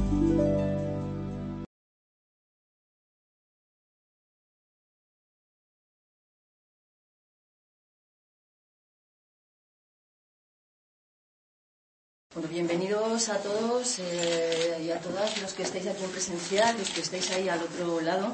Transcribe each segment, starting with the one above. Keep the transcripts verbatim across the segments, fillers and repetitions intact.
Bueno, bienvenidos a todos eh, y a todas los que estáis aquí en presencial, los que estáis ahí al otro lado.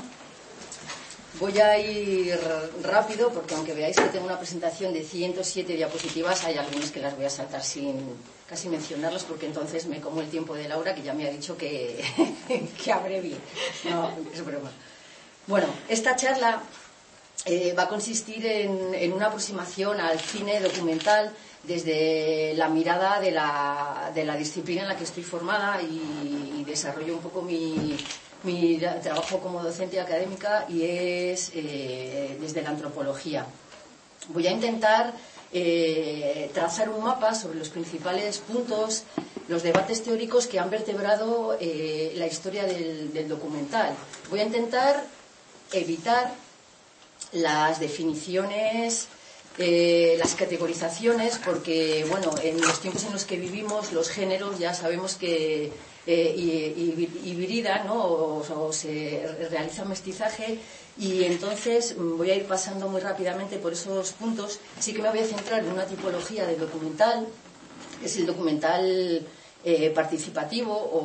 Voy a ir rápido porque aunque veáis que tengo una presentación de ciento siete diapositivas, hay algunas que las voy a saltar sin casi mencionarlas porque entonces me como el tiempo de Laura, que ya me ha dicho que, que abrevie. No, es broma. Bueno, esta charla eh, va a consistir en, en una aproximación al cine documental desde la mirada de la, de la disciplina en la que estoy formada y, y desarrollo un poco mi, mi trabajo como docente académica, y es eh, desde la antropología. Voy a intentar eh, trazar un mapa sobre los principales puntos, los debates teóricos que han vertebrado eh, la historia del, del documental. Voy a intentar evitar las definiciones, Eh, las categorizaciones, porque bueno, en los tiempos en los que vivimos los géneros ya sabemos que eh, hibridan, ¿no? o, o se realiza mestizaje, y entonces voy a ir pasando muy rápidamente por esos puntos. Sí que me voy a centrar en una tipología de documental, que es el documental eh, participativo o,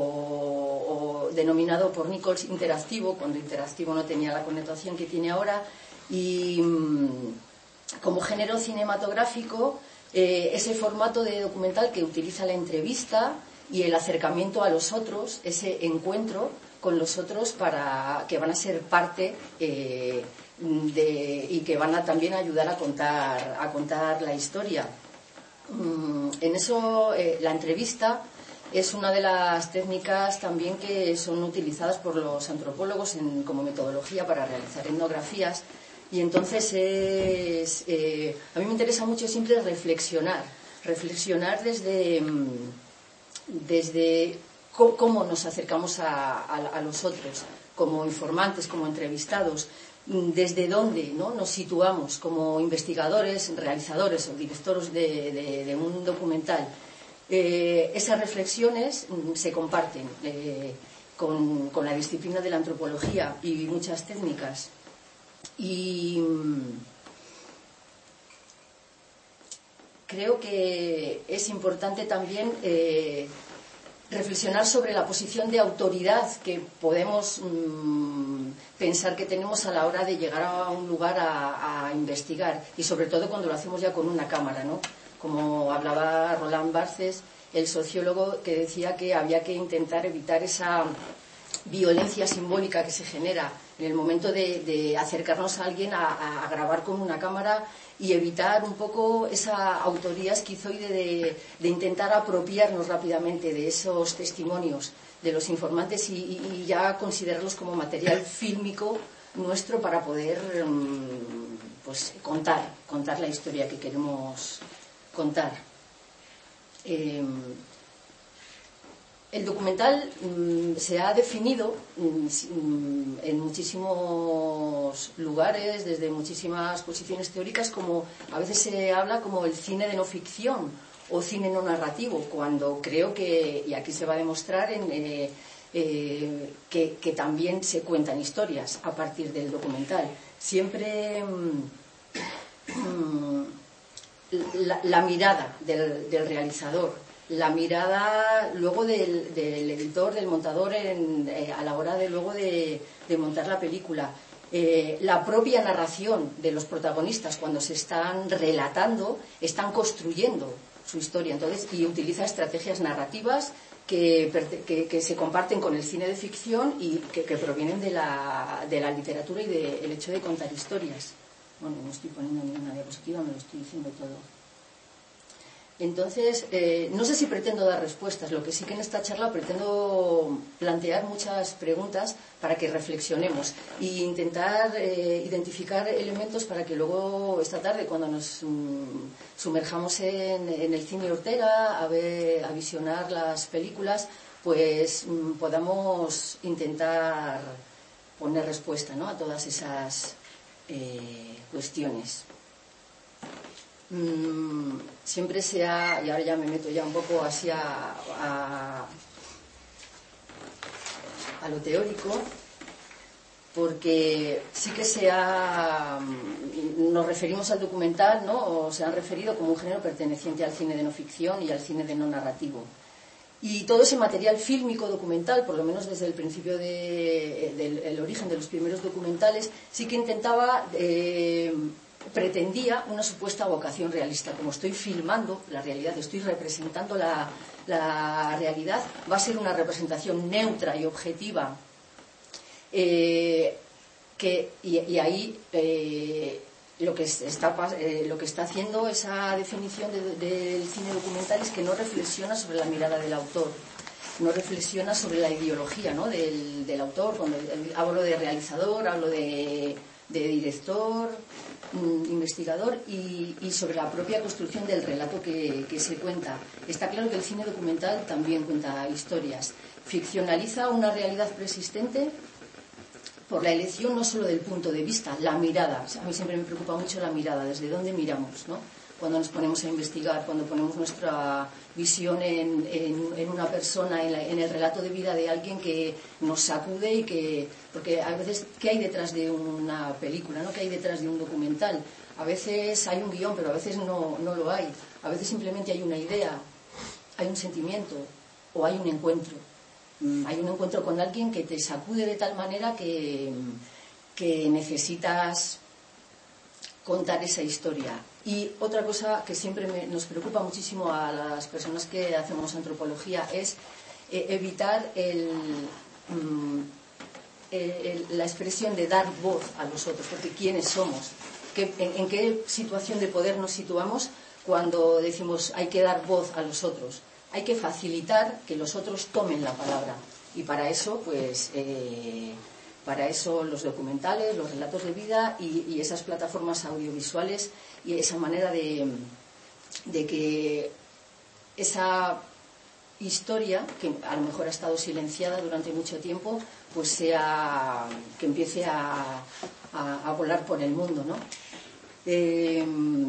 o denominado por Nichols interactivo, cuando interactivo no tenía la connotación que tiene ahora. Y como género cinematográfico, eh, ese formato de documental que utiliza la entrevista y el acercamiento a los otros, ese encuentro con los otros para que van a ser parte eh, de, y que van a también ayudar a contar, a contar la historia. Mm, en eso, eh, la entrevista es una de las técnicas también que son utilizadas por los antropólogos en, como metodología para realizar etnografías. Y entonces es, eh, a mí me interesa mucho siempre reflexionar, reflexionar desde, desde cómo nos acercamos a, a, a los otros, como informantes, como entrevistados, desde dónde, ¿no?, nos situamos como investigadores, realizadores o directores de, de, de un documental. Eh, esas reflexiones se comparten eh, con, con la disciplina de la antropología y muchas técnicas. Y creo que es importante también eh, reflexionar sobre la posición de autoridad que podemos mmm, pensar que tenemos a la hora de llegar a un lugar a, a investigar, y sobre todo cuando lo hacemos ya con una cámara, ¿no? Como hablaba Roland Barthes, el sociólogo, que decía que había que intentar evitar esa violencia simbólica que se genera en el momento de, de acercarnos a alguien a, a grabar con una cámara, y evitar un poco esa autoría esquizoide de, de intentar apropiarnos rápidamente de esos testimonios de los informantes y, y ya considerarlos como material fílmico nuestro para poder pues, contar, contar la historia que queremos contar. Eh, El documental mmm, se ha definido mmm, en muchísimos lugares, desde muchísimas posiciones teóricas, como a veces se habla como el cine de no ficción o cine no narrativo, cuando creo que, y aquí se va a demostrar, en, eh, eh, que, que también se cuentan historias a partir del documental. Siempre mmm, la, la mirada del, del realizador, la mirada luego del, del editor, del montador en, eh, a la hora de luego de, de montar la película, eh, la propia narración de los protagonistas cuando se están relatando, están construyendo su historia, entonces, y utiliza estrategias narrativas que, que, que se comparten con el cine de ficción y que, que provienen de la, de la literatura y del de, hecho de contar historias. Bueno, no estoy poniendo ninguna diapositiva, me lo estoy diciendo todo. Entonces, eh, no sé si pretendo dar respuestas, lo que sí que en esta charla pretendo plantear muchas preguntas para que reflexionemos e intentar eh, identificar elementos para que luego esta tarde, cuando nos mm, sumerjamos en, en el cine Ortega a, ver, a visionar las películas, pues mm, podamos intentar poner respuesta, ¿no?, a todas esas eh, cuestiones. Mm, siempre se ha, y ahora ya me meto ya un poco así a, a, a lo teórico, porque sí que se ha, nos referimos al documental, ¿no? O se han referido como un género perteneciente al cine de no ficción y al cine de no narrativo. Y todo ese material fílmico documental, por lo menos desde el principio de, del el origen de los primeros documentales, sí que intentaba, eh, pretendía una supuesta vocación realista. Como estoy filmando la realidad, estoy representando la, la realidad, va a ser una representación neutra y objetiva. Eh, que, y, y ahí eh, lo, que está, eh, lo que está haciendo esa definición de, de, del cine documental es que no reflexiona sobre la mirada del autor, no reflexiona sobre la ideología, ¿no? del, del autor. Cuando hablo de realizador, hablo de, de director, investigador y, y sobre la propia construcción del relato que, que se cuenta. Está claro que el cine documental también cuenta historias, ficcionaliza una realidad preexistente por la elección no solo del punto de vista, la mirada. A mí siempre me preocupa mucho la mirada, desde dónde miramos, ¿no? Cuando nos ponemos a investigar, cuando ponemos nuestra visión en, en, en una persona, en, la, en el relato de vida de alguien que nos sacude y que... Porque a veces, ¿qué hay detrás de una película, ¿no? ¿Qué hay detrás de un documental? A veces hay un guión, pero a veces no, no lo hay. A veces simplemente hay una idea, hay un sentimiento o hay un encuentro. Hay un encuentro con alguien que te sacude de tal manera que, que necesitas contar esa historia. Y otra cosa que siempre me, nos preocupa muchísimo a las personas que hacemos antropología es eh, evitar el, mm, el, el, la expresión de dar voz a los otros, porque ¿quiénes somos? ¿Qué, en, ¿En qué situación de poder nos situamos cuando decimos hay que dar voz a los otros? Hay que facilitar que los otros tomen la palabra. Y para eso, pues, eh, para eso los documentales, los relatos de vida y, y esas plataformas audiovisuales y esa manera de, de que esa historia, que a lo mejor ha estado silenciada durante mucho tiempo, pues sea, que empiece a, a, a volar por el mundo, ¿no? Eh,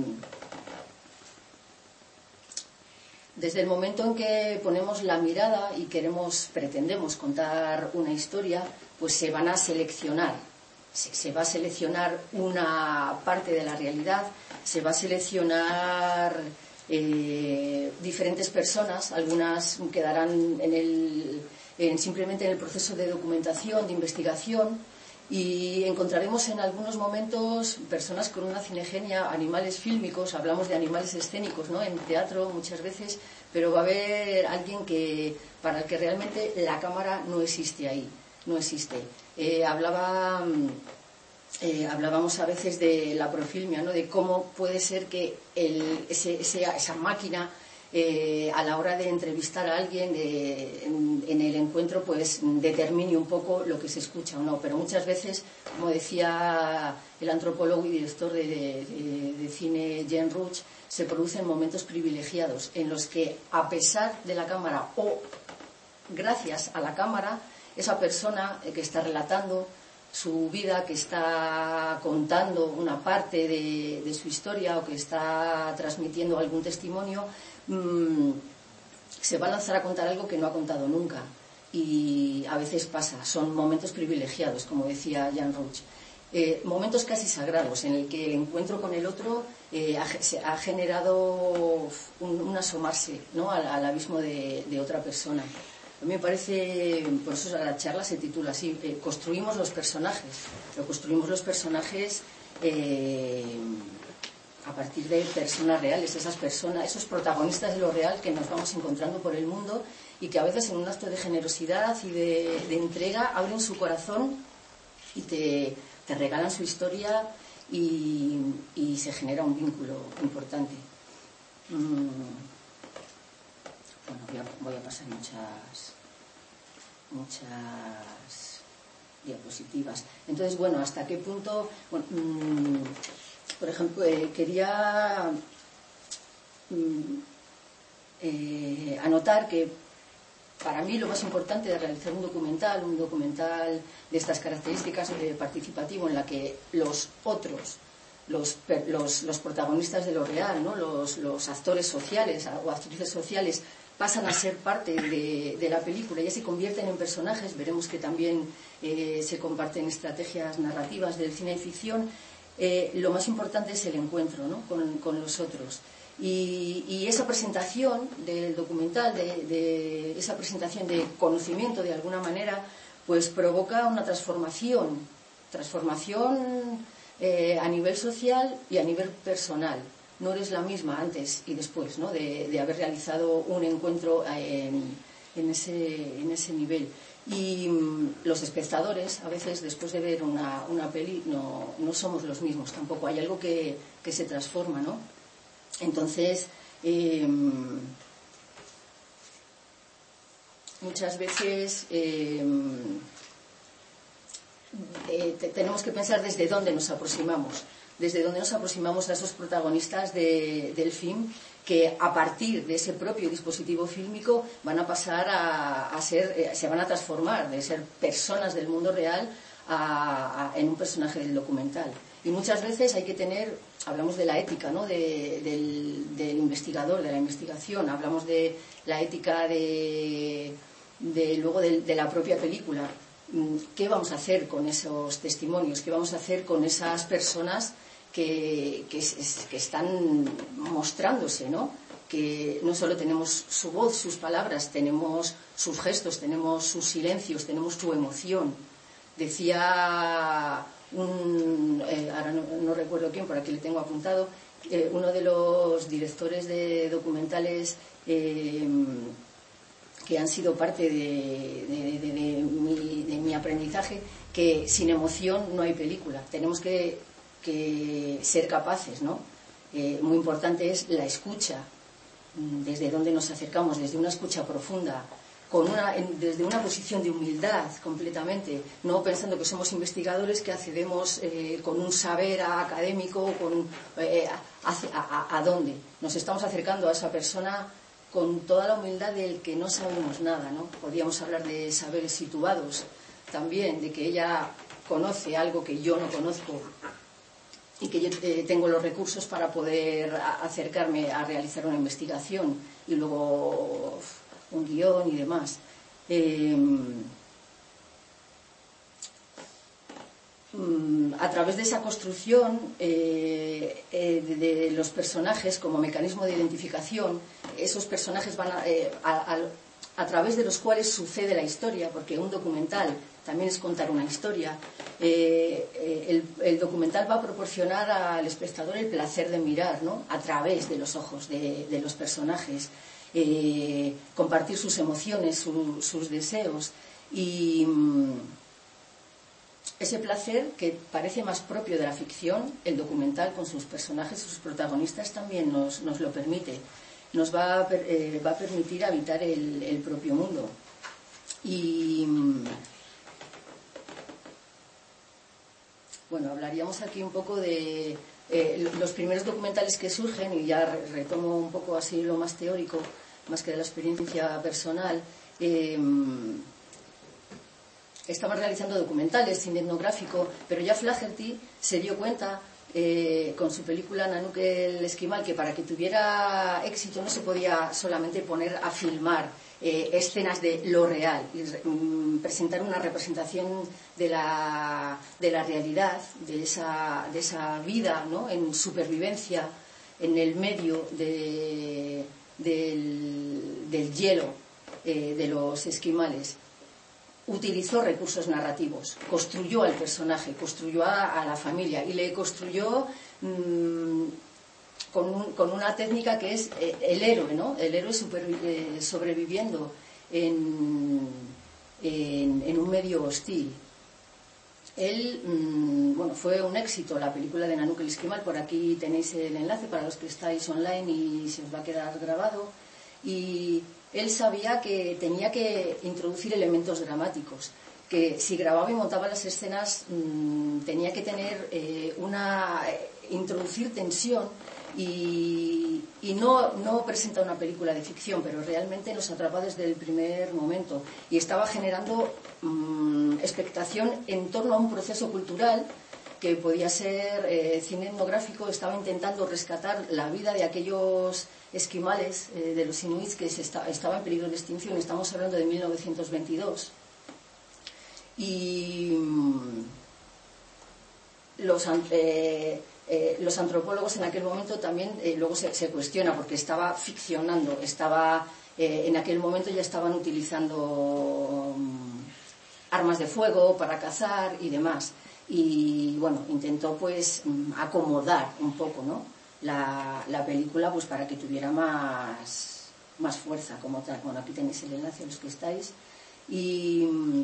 Desde el momento en que ponemos la mirada y queremos, pretendemos contar una historia, pues se van a seleccionar, se, se va a seleccionar una parte de la realidad, se va a seleccionar eh, diferentes personas, algunas quedarán en el, en, simplemente en el proceso de documentación, de investigación, y encontraremos en algunos momentos personas con una cinegenia, animales fílmicos, hablamos de animales escénicos, ¿no? En teatro muchas veces, pero va a haber alguien que, para el que realmente la cámara no existe ahí, no existe. Eh, hablaba, eh, hablábamos a veces de la profilmia, ¿no? De cómo puede ser que el, ese, ese, esa máquina Eh, a la hora de entrevistar a alguien de, en, en el encuentro pues determine un poco lo que se escucha o no, pero muchas veces, como decía el antropólogo y director de, de, de cine Jean Rouch, se producen momentos privilegiados en los que, a pesar de la cámara o gracias a la cámara, esa persona que está relatando su vida, que está contando una parte de, de su historia o que está transmitiendo algún testimonio, mmm, se va a lanzar a contar algo que no ha contado nunca. Y a veces pasa, son momentos privilegiados, como decía Jean Rouch. Eh, momentos casi sagrados en el que el encuentro con el otro eh, ha, se, ha generado un, un asomarse, ¿no? al, al abismo de, de otra persona. A mí me parece, por eso la charla se titula así, eh, construimos los personajes, pero construimos los personajes eh, a partir de personas reales, esas personas, esos protagonistas de lo real que nos vamos encontrando por el mundo y que a veces en un acto de generosidad y de, de entrega abren su corazón y te, te regalan su historia y, y se genera un vínculo importante. Mm. Bueno, voy a, voy a pasar muchas, muchas diapositivas. Entonces, bueno, ¿hasta qué punto? Bueno, mmm, por ejemplo, eh, quería mmm, eh, anotar que para mí lo más importante de realizar un documental, un documental de estas características de participativo en la que los otros, los, los, los protagonistas de lo real, ¿no? los, los actores sociales o actrices sociales, pasan a ser parte de, de la película, ya se convierten en personajes. Veremos que también eh, se comparten estrategias narrativas del cine de ficción. Eh, lo más importante es el encuentro, ¿no?, con, con los otros. Y, y esa presentación del documental, de, de esa presentación de conocimiento de alguna manera, pues provoca una transformación, transformación eh, a nivel social y a nivel personal. No eres la misma antes y después, ¿no?, de, de haber realizado un encuentro en, en, ese, en ese nivel. Y mmm, los espectadores, a veces, después de ver una, una peli, no, no somos los mismos tampoco. Hay algo que, que se transforma, ¿no? Entonces, eh, muchas veces eh, eh, te, tenemos que pensar desde dónde nos aproximamos. Desde donde nos aproximamos a esos protagonistas de, del film, que a partir de ese propio dispositivo fílmico van a pasar a, a ser, eh, se van a transformar de ser personas del mundo real a, a, en un personaje del documental. Y muchas veces hay que tener, hablamos de la ética, ¿no?, de, del, del investigador, de la investigación, hablamos de la ética de, de luego de, de la propia película. ¿Qué vamos a hacer con esos testimonios? ¿Qué vamos a hacer con esas personas que, que, que están mostrándose, ¿no? Que no solo tenemos su voz, sus palabras, tenemos sus gestos, tenemos sus silencios, tenemos su emoción. Decía un, eh, ahora no, no recuerdo quién, por aquí le tengo apuntado, eh, uno de los directores de documentales eh, que han sido parte de, de, de, de, mi, de mi aprendizaje, que sin emoción no hay película. Tenemos que, que ser capaces, ¿no? Eh, muy importante es la escucha, desde donde nos acercamos, desde una escucha profunda, con una, en, desde una posición de humildad completamente, no pensando que somos investigadores que accedemos eh, con un saber académico, con, eh, a, a, a dónde. Nos estamos acercando a esa persona con toda la humildad del que no sabemos nada, ¿no? Podríamos hablar de saberes situados también, de que ella conoce algo que yo no conozco y que yo eh, tengo los recursos para poder a, acercarme a realizar una investigación y luego un guión y demás. Eh, a través de esa construcción eh, eh, de, de los personajes como mecanismo de identificación, esos personajes van a, eh, a, a, a través de los cuales sucede la historia, porque un documental también es contar una historia. Eh, el, el documental va a proporcionar al espectador el placer de mirar, ¿no?, a través de los ojos de, de los personajes, eh, compartir sus emociones, su, sus deseos y ese placer que parece más propio de la ficción. El documental con sus personajes, sus protagonistas también nos, nos lo permite, nos va a, eh, va a permitir habitar el, el propio mundo. Y bueno, hablaríamos aquí un poco de eh, los primeros documentales que surgen, y ya retomo un poco así lo más teórico, más que de la experiencia personal. Eh, Estaba realizando documentales, cine etnográfico, pero ya Flaherty se dio cuenta eh, con su película Nanook el Esquimal que para que tuviera éxito no se podía solamente poner a filmar eh, escenas de lo real y um, presentar una representación de la, de la realidad, de esa, de esa vida, ¿no?, en supervivencia en el medio de, del, del hielo eh, de los esquimales. Utilizó recursos narrativos, construyó al personaje, construyó a, a la familia y le construyó mmm, con, un, con una técnica que es eh, el héroe, ¿no? El héroe super, eh, sobreviviendo en, en, en un medio hostil. Él, mmm, bueno, fue un éxito la película de Nanook el Esquimal. Por aquí tenéis el enlace para los que estáis online y se os va a quedar grabado. Y él sabía que tenía que introducir elementos dramáticos, que si grababa y montaba las escenas mmm, tenía que tener eh, una eh, introducir tensión y, y no, no presenta una película de ficción, pero realmente nos atrapa desde el primer momento y estaba generando mmm, expectación en torno a un proceso cultural que podía ser eh, cine etnográfico, estaba intentando rescatar la vida de aquellos esquimales, eh, de los inuits, que se está, estaba en peligro de extinción. Estamos hablando de mil novecientos veintidós. Y mmm, los, eh, eh, los antropólogos en aquel momento también, eh, luego se, se cuestiona, porque estaba ficcionando, estaba, eh, en aquel momento ya estaban utilizando um, armas de fuego para cazar y demás. Y bueno, intentó pues acomodar un poco, ¿no?, la, la película, pues para que tuviera más, más fuerza como tal. Bueno, aquí tenéis el enlace, los que estáis. Y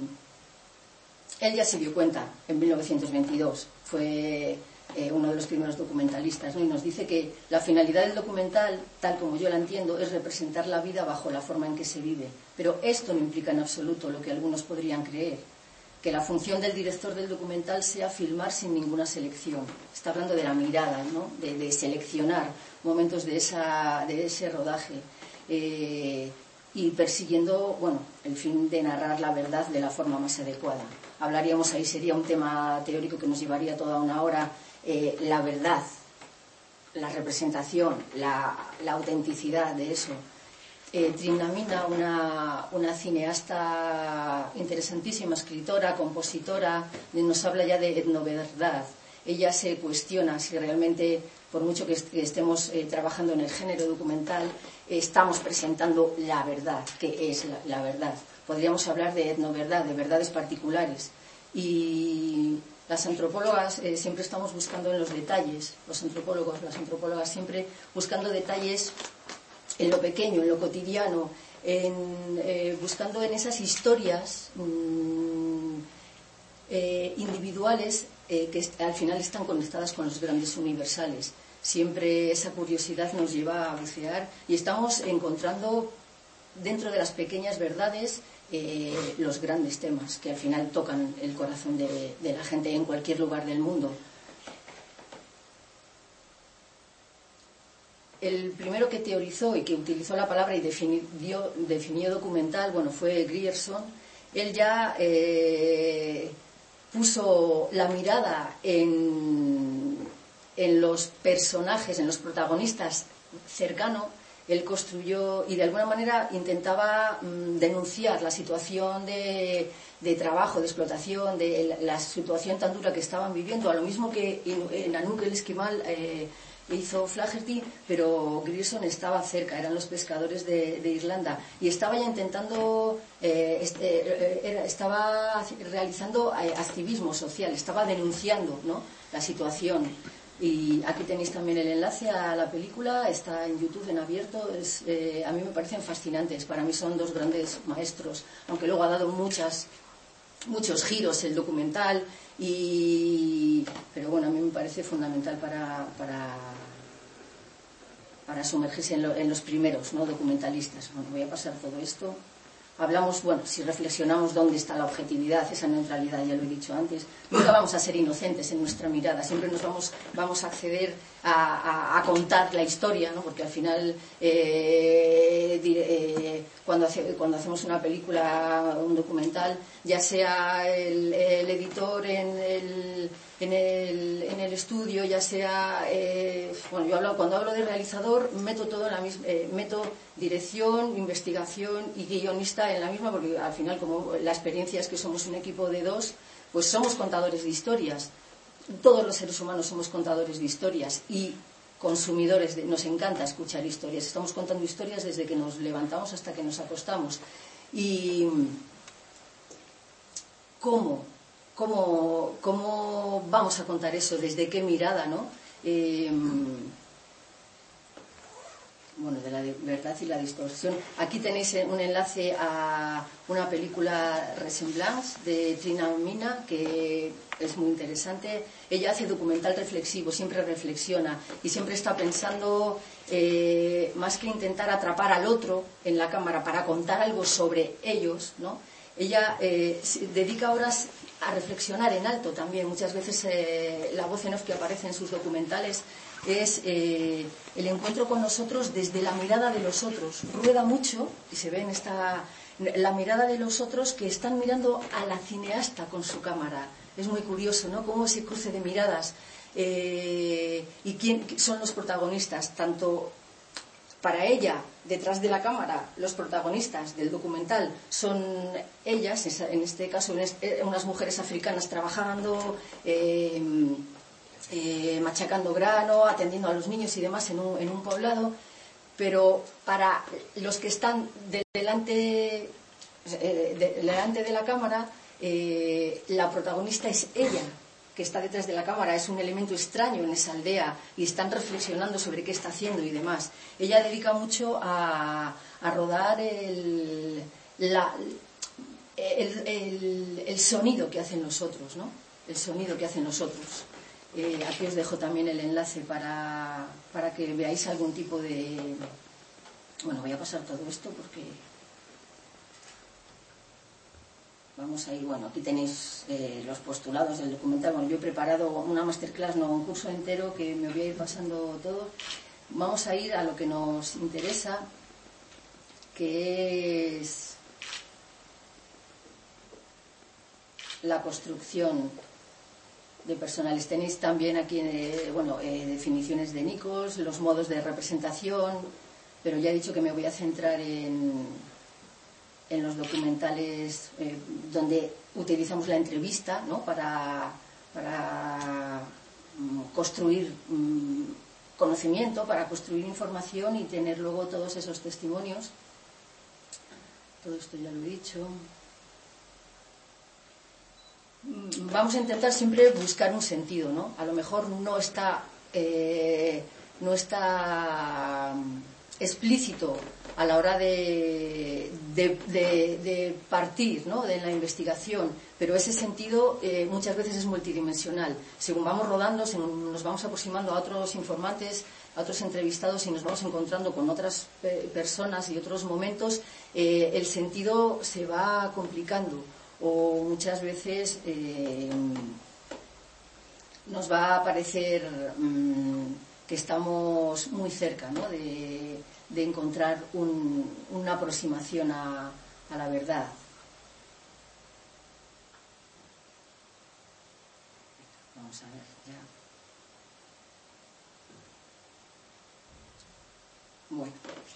él ya se dio cuenta en mil novecientos veintidós, fue eh, uno de los primeros documentalistas, ¿no? Y nos dice que la finalidad del documental, tal como yo la entiendo, es representar la vida bajo la forma en que se vive. Pero esto no implica en absoluto lo que algunos podrían creer, que la función del director del documental sea filmar sin ninguna selección. Está hablando de la mirada, ¿no?, de, de seleccionar momentos de, esa, de ese rodaje, eh, y persiguiendo, bueno, el fin de narrar la verdad de la forma más adecuada. Hablaríamos ahí, sería un tema teórico que nos llevaría toda una hora, eh, la verdad, la representación, la, la autenticidad de eso. Eh, Trina Mina, una, una cineasta interesantísima, escritora, compositora, nos habla ya de etnoverdad. Ella se cuestiona si realmente, por mucho que, est que estemos eh, trabajando en el género documental, eh, estamos presentando la verdad, que es la, la verdad. Podríamos hablar de etnoverdad, de verdades particulares. Y las antropólogas eh, siempre estamos buscando en los detalles, los antropólogos, las antropólogas siempre buscando detalles en lo pequeño, en lo cotidiano, en, eh, buscando en esas historias mmm, eh, individuales eh, que al final están conectadas con los grandes universales. Siempre esa curiosidad nos lleva a bucear y estamos encontrando dentro de las pequeñas verdades eh, los grandes temas que al final tocan el corazón de, de la gente en cualquier lugar del mundo. El primero que teorizó y que utilizó la palabra y definió, definió documental, bueno, fue Grierson. Él ya eh, puso la mirada en, en los personajes, en los protagonistas cercano. Él construyó y de alguna manera intentaba mmm, denunciar la situación de, de trabajo, de explotación, de la, la situación tan dura que estaban viviendo, a lo mismo que en, en Anouk el Esquimal eh, hizo Flaherty, pero Grierson estaba cerca, eran los pescadores de, de Irlanda, y estaba ya intentando, eh, este, era, estaba realizando activismo social, estaba denunciando, ¿no?, la situación. Y aquí tenéis también el enlace a la película, está en YouTube en abierto. Es, eh, a mí me parecen fascinantes, para mí son dos grandes maestros, aunque luego ha dado muchas, muchos giros el documental, y, pero bueno, a mí me parece fundamental para, para, para sumergirse en, lo, en los primeros, ¿no?, documentalistas. Bueno, voy a pasar todo esto. Hablamos, bueno, si reflexionamos dónde está la objetividad, esa neutralidad, ya lo he dicho antes, nunca vamos a ser inocentes en nuestra mirada, siempre nos vamos, vamos a acceder a, a, a contar la historia, ¿no?, porque al final eh, eh, cuando, hace, cuando hacemos una película, un documental, ya sea el, el editor en el, en, el, en el estudio, ya sea, eh, bueno, yo hablo, cuando hablo de realizador, meto todo en la misma, eh, meto dirección, investigación y guionista en la misma, porque al final, como la experiencia es que somos un equipo de dos, pues somos contadores de historias. Todos los seres humanos somos contadores de historias y consumidores de, nos encanta escuchar historias. Estamos contando historias desde que nos levantamos hasta que nos acostamos. Y cómo, cómo, cómo vamos a contar eso, desde qué mirada, ¿no? Eh, bueno, de la verdad y la distorsión. Aquí tenéis un enlace a una película Ressemblance de Trina Mina, que es muy interesante. Ella hace documental reflexivo, siempre reflexiona y siempre está pensando, eh, más que intentar atrapar al otro en la cámara para contar algo sobre ellos, ¿no? Ella eh, dedica horas a reflexionar en alto también. Muchas veces eh, la voz en off que aparece en sus documentales es eh, el encuentro con nosotros desde la mirada de los otros. Rueda mucho, y se ve en esta, la mirada de los otros que están mirando a la cineasta con su cámara. Es muy curioso, ¿no?, cómo ese cruce de miradas eh, y quién son los protagonistas, tanto para ella, detrás de la cámara, los protagonistas del documental son ellas, en este caso unas mujeres africanas trabajando, eh, eh, machacando grano, atendiendo a los niños y demás en un, en un poblado, pero para los que están de, delante, eh, de, delante de la cámara, eh, la protagonista es ella, que está detrás de la cámara, es un elemento extraño en esa aldea y están reflexionando sobre qué está haciendo y demás. Ella dedica mucho a, a rodar el, la, el, el, el sonido que hacen los otros, ¿no? El sonido que hacen los otros. Eh, aquí os dejo también el enlace para, para que veáis algún tipo de... Bueno, voy a pasar todo esto porque... Vamos a ir, bueno, aquí tenéis eh, los postulados del documental. Bueno, yo he preparado una masterclass, no un curso entero, que me voy a ir pasando todo. Vamos a ir a lo que nos interesa, que es la construcción de personales. Tenéis también aquí, eh, bueno, eh, definiciones de Nichols, los modos de representación, pero ya he dicho que me voy a centrar en... en los documentales eh, donde utilizamos la entrevista, ¿no?, para, para um, construir um, conocimiento, para construir información y tener luego todos esos testimonios. Todo esto ya lo he dicho. Vamos a intentar siempre buscar un sentido, ¿no? A lo mejor no está, eh, no está explícito a la hora de, de, de, de partir, ¿no?, de la investigación, pero ese sentido eh, muchas veces es multidimensional. Según vamos rodando, según nos vamos aproximando a otros informantes, a otros entrevistados y nos vamos encontrando con otras eh, personas y otros momentos, eh, el sentido se va complicando o muchas veces eh, nos va a parecer mmm, que estamos muy cerca, ¿no?, de, de encontrar un, una aproximación a, a la verdad. Vamos a ver ya. Bueno.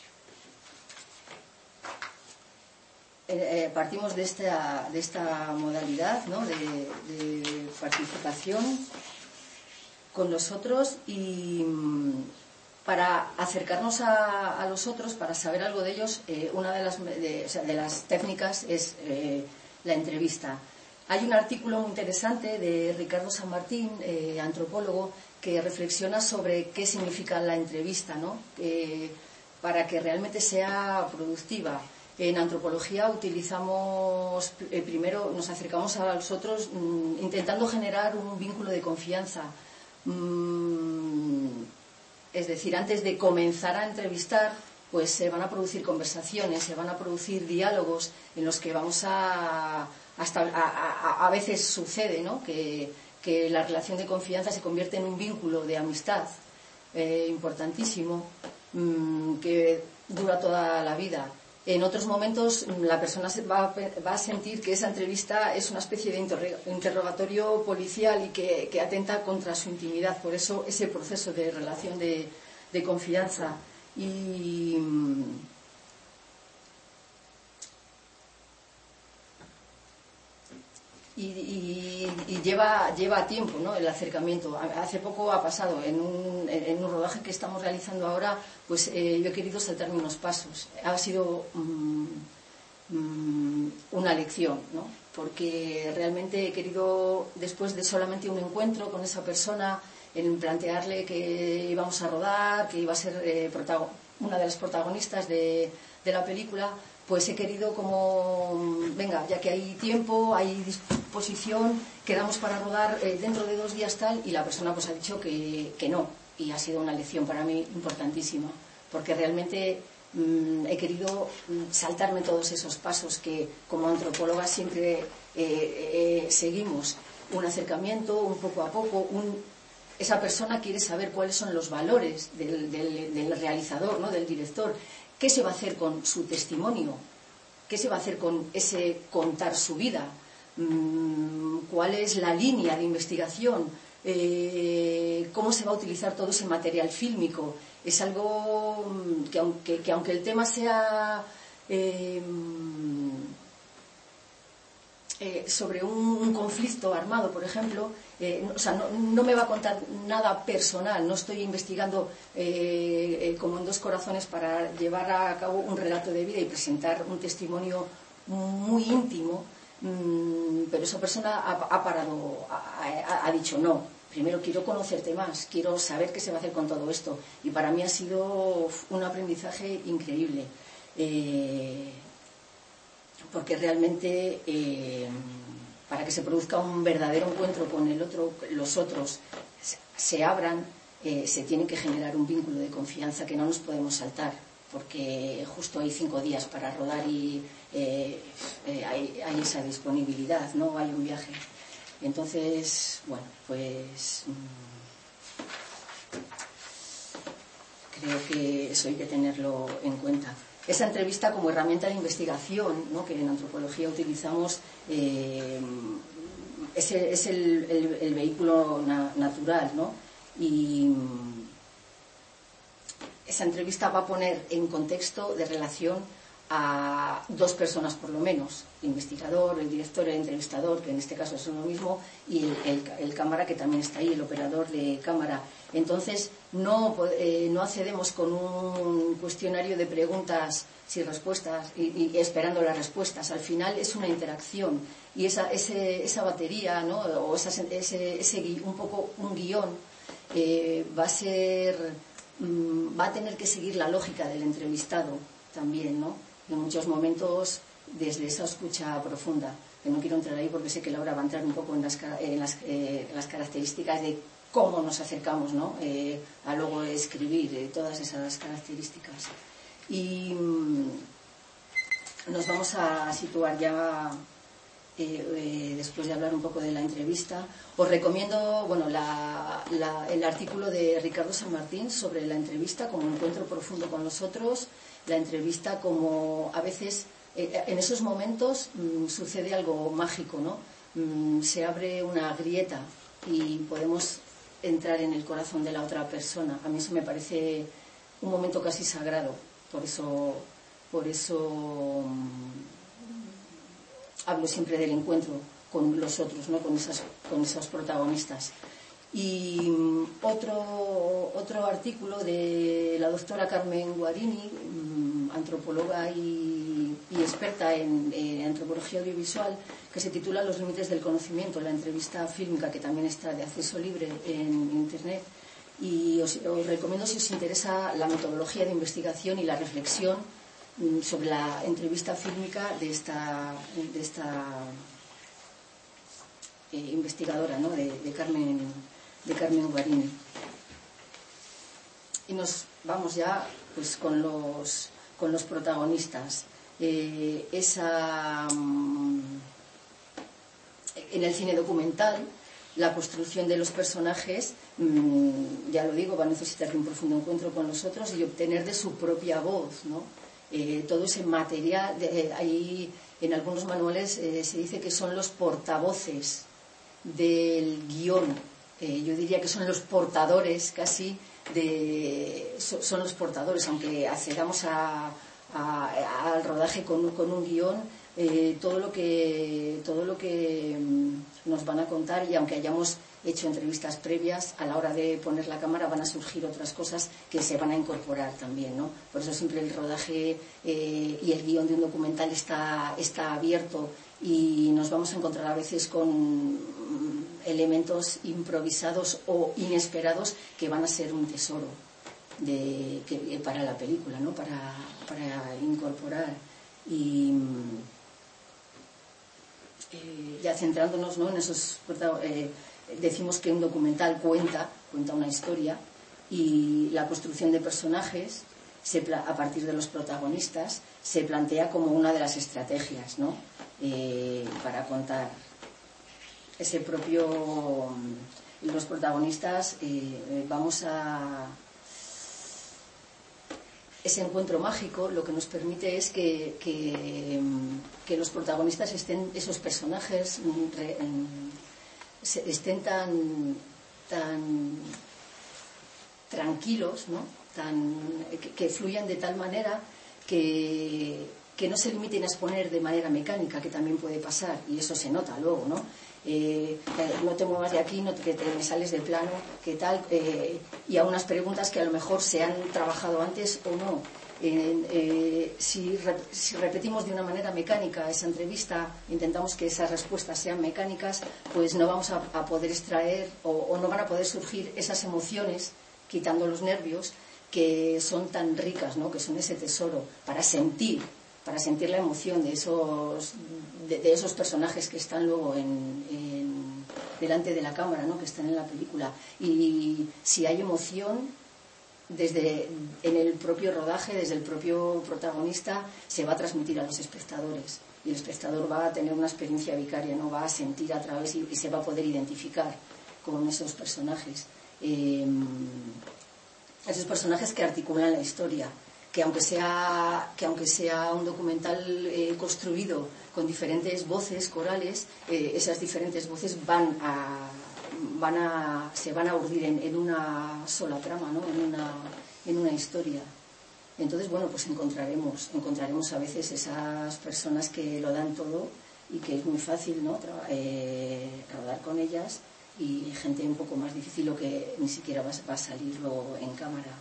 Eh, eh, partimos de esta, de esta modalidad, ¿no?, de, de participación con los otros y para acercarnos a, a los otros, para saber algo de ellos, eh, una de las, de, o sea, de las técnicas es eh, la entrevista. Hay un artículo muy interesante de Ricardo San Martín, eh, antropólogo, que reflexiona sobre qué significa la entrevista, ¿no?, eh, para que realmente sea productiva. En antropología utilizamos, eh, primero nos acercamos a los otros mm, intentando generar un vínculo de confianza. Mm, es decir, antes de comenzar a entrevistar, pues se van a producir conversaciones, se van a producir diálogos en los que vamos a... Hasta, a, a, a veces sucede, ¿no?, que, que la relación de confianza se convierte en un vínculo de amistad eh, importantísimo, mmm, que dura toda la vida. En otros momentos la persona va, va a sentir que esa entrevista es una especie de interrogatorio policial y que, que atenta contra su intimidad. Por eso ese proceso de relación de, de confianza. Y, y, y, y lleva, lleva tiempo, ¿no?, el acercamiento. Hace poco ha pasado en un, en un rodaje que estamos realizando ahora, pues eh, yo he querido saltarme unos pasos. Ha sido um, um, una lección, ¿no?, porque realmente he querido, después de solamente un encuentro con esa persona, en plantearle que íbamos a rodar, que iba a ser eh, una de las protagonistas de, de la película, pues he querido como, venga, ya que hay tiempo, hay disposición, quedamos para rodar eh, dentro de dos días tal, y la persona pues ha dicho que, que no, y ha sido una lección para mí importantísima, porque realmente mmm, he querido saltarme todos esos pasos que como antropóloga siempre eh, eh, seguimos, un acercamiento, un poco a poco, un esa persona quiere saber cuáles son los valores del, del, del realizador, ¿no? Del director. ¿Qué se va a hacer con su testimonio? ¿Qué se va a hacer con ese contar su vida? ¿Cuál es la línea de investigación? Eh, ¿Cómo se va a utilizar todo ese material fílmico? Es algo que aunque, que aunque el tema sea eh, eh, sobre un, un conflicto armado, por ejemplo, eh, no, o sea, no, no me va a contar nada personal, no estoy investigando eh, eh, como en Dos Corazones para llevar a cabo un relato de vida y presentar un testimonio muy íntimo, mmm, pero esa persona ha, ha parado, ha, ha dicho no, primero quiero conocerte más, quiero saber qué se va a hacer con todo esto, y para mí ha sido un aprendizaje increíble. Eh, porque realmente eh, para que se produzca un verdadero encuentro con el otro, los otros se abran, eh, se tiene que generar un vínculo de confianza que no nos podemos saltar, porque justo hay cinco días para rodar y eh, eh, hay, hay esa disponibilidad, no hay un viaje. Entonces, bueno, pues mmm, creo que eso hay que tenerlo en cuenta. Esa entrevista como herramienta de investigación, ¿no? Que en antropología utilizamos, eh, es, el, es el, el, el vehículo na, natural, ¿no? Y esa entrevista va a poner en contexto de relación a dos personas por lo menos, el investigador, el director, el entrevistador, que en este caso son lo mismo, y el, el, el cámara que también está ahí, el operador de cámara. Entonces no, eh, no accedemos con un cuestionario de preguntas sin respuestas y, y esperando las respuestas. Al final es una interacción y esa, ese, esa batería, ¿no? O esa, ese, ese un poco un guión eh, va a ser mmm, va a tener que seguir la lógica del entrevistado también, ¿no? En muchos momentos desde esa escucha profunda, que no quiero entrar ahí porque sé que Laura va a entrar un poco en las, en las, eh, las características de cómo nos acercamos, ¿no? eh, a luego escribir, eh, todas esas características. Y mmm, nos vamos a situar ya eh, eh, después de hablar un poco de la entrevista. Os recomiendo bueno, la, la, el artículo de Ricardo San Martín sobre la entrevista como encuentro profundo con los otros, la entrevista como a veces eh, en esos momentos mmm, sucede algo mágico, ¿no? Mmm, se abre una grieta y podemos entrar en el corazón de la otra persona. A mí eso me parece un momento casi sagrado, por eso por eso mmm, hablo siempre del encuentro con los otros, ¿no? con esas con esos protagonistas. Y mmm, otro otro artículo de la doctora Carmen Guarini, mmm, antropóloga y, y experta en, en antropología audiovisual, que se titula Los límites del conocimiento, la entrevista fílmica, que también está de acceso libre en internet. Y os, os recomiendo, si os interesa la metodología de investigación y la reflexión mmm, sobre la entrevista fílmica de esta, de esta eh, investigadora, ¿no? de, de Carmen de Carmen Guarini. Y nos vamos ya pues con los con los protagonistas. Eh, esa um, en el cine documental la construcción de los personajes, mmm, ya lo digo, va a necesitar de un profundo encuentro con los otros y obtener de su propia voz, ¿no? Eh, todo ese material, de, eh, ahí en algunos manuales eh, se dice que son los portavoces del guión. Eh, yo diría que son los portadores casi de so, son los portadores, aunque accedamos a, a, al rodaje con, con un guión, eh, todo lo que todo lo que mm, nos van a contar, y aunque hayamos hecho entrevistas previas, a la hora de poner la cámara van a surgir otras cosas que se van a incorporar también, ¿no? Por eso siempre el rodaje eh, y el guión de un documental está, está abierto, y nos vamos a encontrar a veces con elementos improvisados o inesperados que van a ser un tesoro de, que, para la película, ¿no? para, para incorporar. Y eh, ya centrándonos, ¿no? en esos eh, decimos que un documental cuenta cuenta una historia, y la construcción de personajes se, a partir de los protagonistas se plantea como una de las estrategias, ¿no? eh, para contar ese propio los protagonistas eh, vamos a... Ese encuentro mágico lo que nos permite es que, que, que los protagonistas estén, esos personajes re, estén tan, tan tranquilos, ¿no? Tan, que, que fluyan de tal manera que, que no se limiten a exponer de manera mecánica, que también puede pasar, y eso se nota luego, ¿no? Eh, no te muevas de aquí, no te, que te me sales del plano, qué tal, eh, y a unas preguntas que a lo mejor se han trabajado antes o no. Eh, eh, si, re, si repetimos de una manera mecánica esa entrevista, intentamos que esas respuestas sean mecánicas, pues no vamos a, a poder extraer o, o no van a poder surgir esas emociones, quitando los nervios, que son tan ricas, ¿no? Que son ese tesoro para sentir para sentir la emoción de esos de, de esos personajes que están luego en, en, delante de la cámara, ¿no? Que están en la película. Y si hay emoción desde en el propio rodaje, desde el propio protagonista, se va a transmitir a los espectadores, y el espectador va a tener una experiencia vicaria, no va a sentir a través y, y se va a poder identificar con esos personajes, eh, esos personajes que articulan la historia. Que aunque sea, que aunque sea un documental eh, construido con diferentes voces corales, eh, esas diferentes voces van a, van a, se van a urdir en, en una sola trama, ¿no? en, una, en una historia. Entonces, bueno, pues encontraremos, encontraremos a veces esas personas que lo dan todo y que es muy fácil, ¿no? Tra- eh, rodar con ellas, y gente un poco más difícil o que ni siquiera va, va a salir luego en cámara.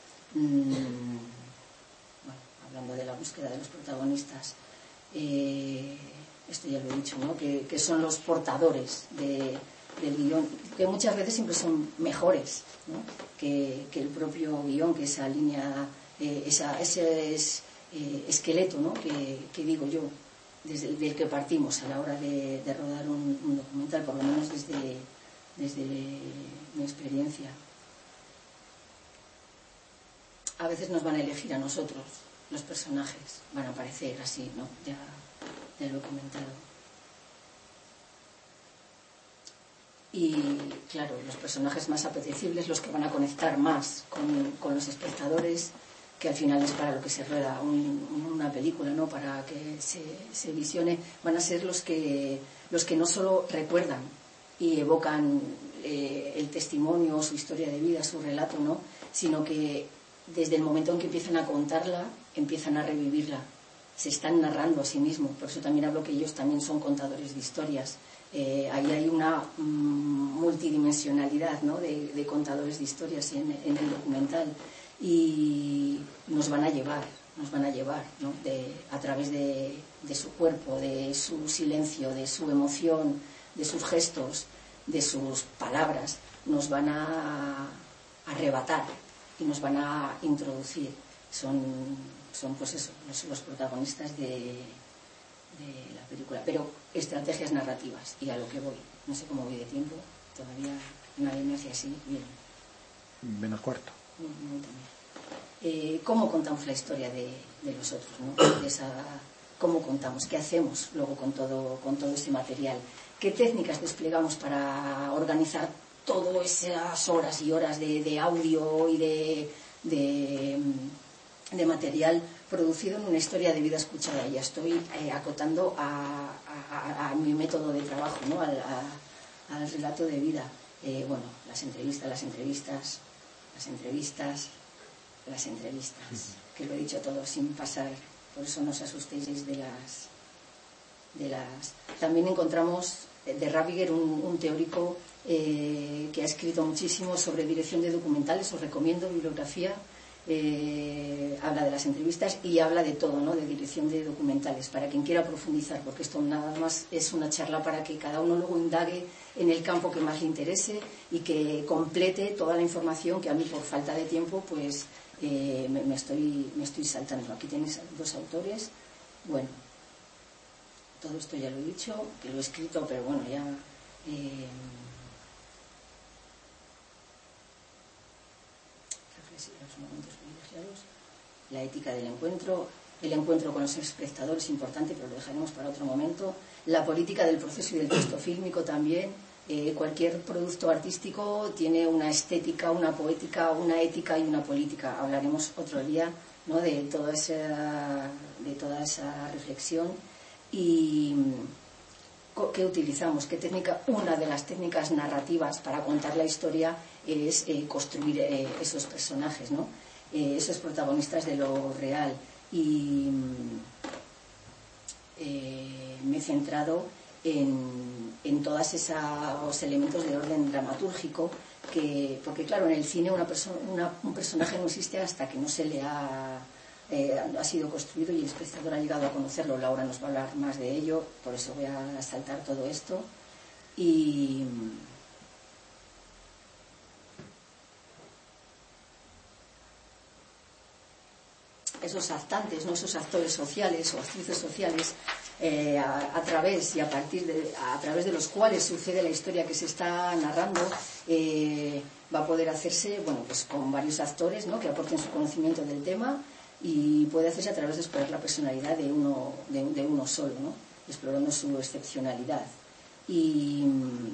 Mm. Hablando de la búsqueda de los protagonistas, eh, esto ya lo he dicho, ¿no? que, que son los portadores de, del guión, que muchas veces siempre son mejores, ¿no? que, que el propio guión, que esa línea, eh, esa, ese es, eh, esqueleto, ¿no? que, que digo yo, desde el del que partimos a la hora de, de rodar un, un documental, por lo menos desde, desde mi experiencia. A veces nos van a elegir a nosotros. Los personajes van a aparecer así, ¿no? Ya, ya lo he comentado. Y claro, los personajes más apetecibles, los que van a conectar más con, con los espectadores, que al final es para lo que se rueda un, una película, ¿no? Para que se, se visione, van a ser los que, los que no solo recuerdan y evocan eh, el testimonio, su historia de vida, su relato, ¿no? Sino que desde el momento en que empiezan a contarla, empiezan a revivirla, se están narrando a sí mismos. Por eso también hablo que ellos también son contadores de historias. Eh, ahí hay una mm, multidimensionalidad, ¿no? de, de contadores de historias en, en el documental, y nos van a llevar, nos van a llevar, ¿no? de, a través de, de su cuerpo, de su silencio, de su emoción, de sus gestos, de sus palabras, nos van a arrebatar y nos van a introducir. Son, son pues eso, los, los protagonistas de, de la película. Pero estrategias narrativas, y a lo que voy. No sé cómo voy de tiempo, todavía nadie me hace así. Bien. Menos cuarto. Muy, muy eh, ¿Cómo contamos la historia de, de los otros, ¿no? De esa, ¿cómo contamos? ¿Qué hacemos luego con todo, con todo ese material? ¿Qué técnicas desplegamos para organizar todas esas horas y horas de, de audio y de, de, de material producido en una historia de vida escuchada? Ya estoy eh, acotando a, a, a mi método de trabajo, ¿no? al, a, al relato de vida. Eh, bueno, las entrevistas, las entrevistas, las entrevistas, las entrevistas, que lo he dicho todo sin pasar, por eso no os asustéis de las... de las... También encontramos de Rabiger un, un teórico eh, que ha escrito muchísimo sobre dirección de documentales, os recomiendo bibliografía, eh, habla de las entrevistas y habla de todo, ¿no? De dirección de documentales, para quien quiera profundizar, porque esto nada más es una charla para que cada uno luego indague en el campo que más le interese y que complete toda la información que a mí por falta de tiempo pues eh, me, me, estoy, me estoy saltando. Aquí tenéis dos autores. Bueno, todo esto ya lo he dicho, que lo he escrito, pero bueno, ya... Eh, los momentos privilegiados, la ética del encuentro, el encuentro con los espectadores, importante, pero lo dejaremos para otro momento, la política del proceso y del texto fílmico también, Eh, cualquier producto artístico tiene una estética, una poética, una ética y una política. Hablaremos otro día, ¿no?, de toda esa, de toda esa reflexión. Y ¿qué utilizamos? ¿Qué técnica? Una de las técnicas narrativas para contar la historia es eh, construir eh, esos personajes, ¿no? Eh, esos protagonistas de lo real. Y eh, me he centrado en, en todos esos elementos de orden dramatúrgico, que, porque claro, en el cine una perso- una, un personaje no existe hasta que no se le ha, eh, ha sido construido y el espectador ha llegado a conocerlo. Laura nos va a hablar más de ello, por eso voy a saltar todo esto. Y esos actantes, ¿no?, esos actores sociales o actrices sociales, eh, a, a través y a partir de a través de los cuales sucede la historia que se está narrando, eh, va a poder hacerse, bueno, pues con varios actores, ¿no?, que aporten su conocimiento del tema, y puede hacerse a través de explorar la personalidad de uno de, de uno solo, ¿no?, explorando su excepcionalidad. Y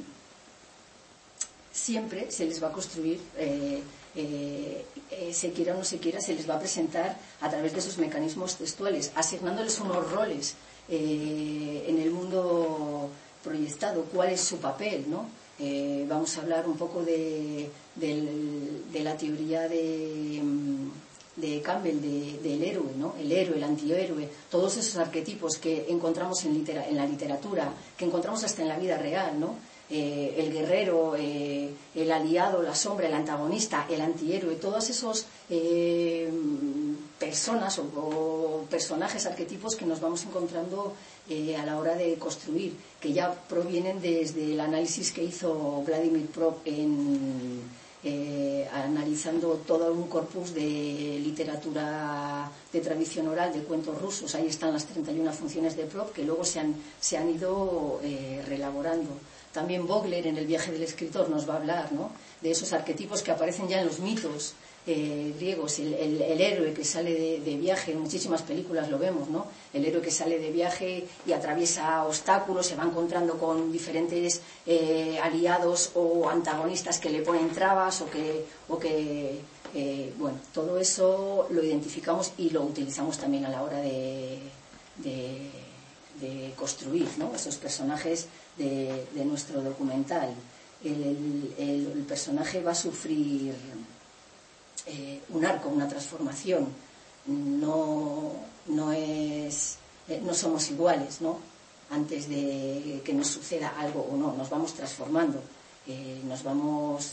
siempre se les va a construir, eh, eh, eh, se quiera o no se quiera, se les va a presentar a través de esos mecanismos textuales, asignándoles unos roles eh, en el mundo proyectado, cuál es su papel, ¿no? Eh, vamos a hablar un poco de, de, de la teoría de, de Campbell, de, del héroe, ¿no? El héroe, el antihéroe, todos esos arquetipos que encontramos en, litera, en la literatura, que encontramos hasta en la vida real, ¿no? Eh, el guerrero, eh, el aliado, la sombra, el antagonista, el antihéroe, todos esos eh, personas o, o personajes, arquetipos que nos vamos encontrando eh, a la hora de construir, que ya provienen desde el análisis que hizo Vladimir Prop en, eh, analizando todo un corpus de literatura de tradición oral, de cuentos rusos. Ahí están las treinta y una funciones de Prop, que luego se han, se han ido eh, reelaborando. También Vogler, en El viaje del escritor, nos va a hablar, ¿no?, de esos arquetipos que aparecen ya en los mitos eh, griegos. El, el, el héroe que sale de, de viaje, en muchísimas películas lo vemos, ¿no? El héroe que sale de viaje y atraviesa obstáculos, se va encontrando con diferentes eh, aliados o antagonistas que le ponen trabas o que... O que eh, bueno, todo eso lo identificamos y lo utilizamos también a la hora de... de de construir, ¿no?, esos personajes de, de nuestro documental. El, el, el personaje va a sufrir eh, un arco, una transformación. No, no es, eh, no somos iguales, ¿no?, antes de que nos suceda algo o no. Nos vamos transformando, eh, nos vamos